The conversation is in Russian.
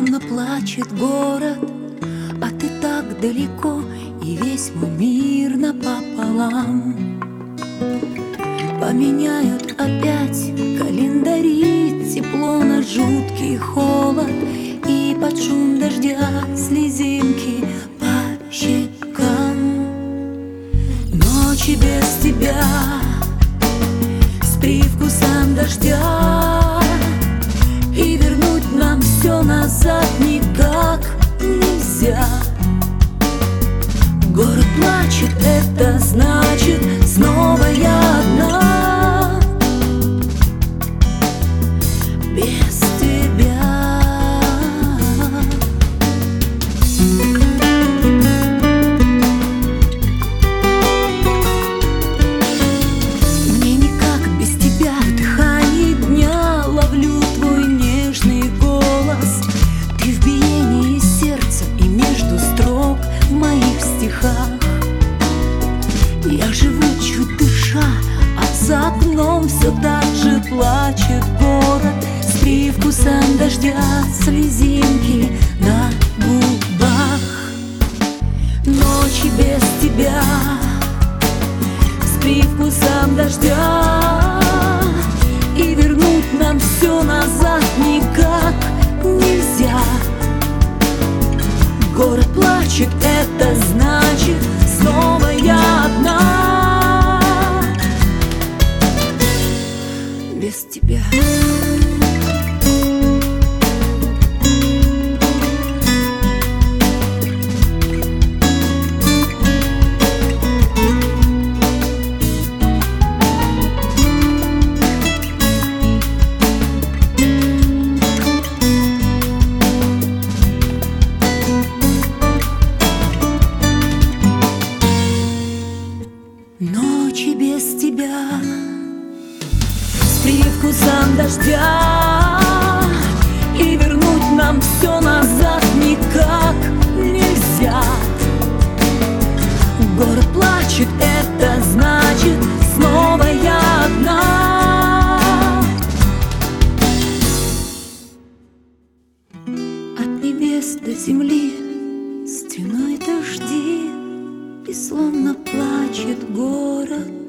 словно плачет город, а ты так далеко, и весь мой мир напополам. Поменяют опять календари, тепло на жуткий холод, и под шум дождя слезинки по щекам. Ночи без тебя, с привкусом дождя, и вернуть нам все назад никак нельзя. Город плачет, это значит, снова я одна, без тебя. Мне никак без тебя, в дыхании дня ловлю твой нежный голос. Ты в биении сердца и между строк в моих стихах. Я живу чуть дыша, а за окном все так же плачет город, с привкусом дождя слезинки на губах. Ночи без тебя, с привкусом дождя, и вернуть нам все назад никак нельзя. Город плачет, это значит, снова я одна, без тебя. Ночи без тебя, с привкусом дождя, и вернуть нам все назад никак нельзя. Город плачет, это значит, снова я одна. От небес до земли стеной дожди, и словно плачет город.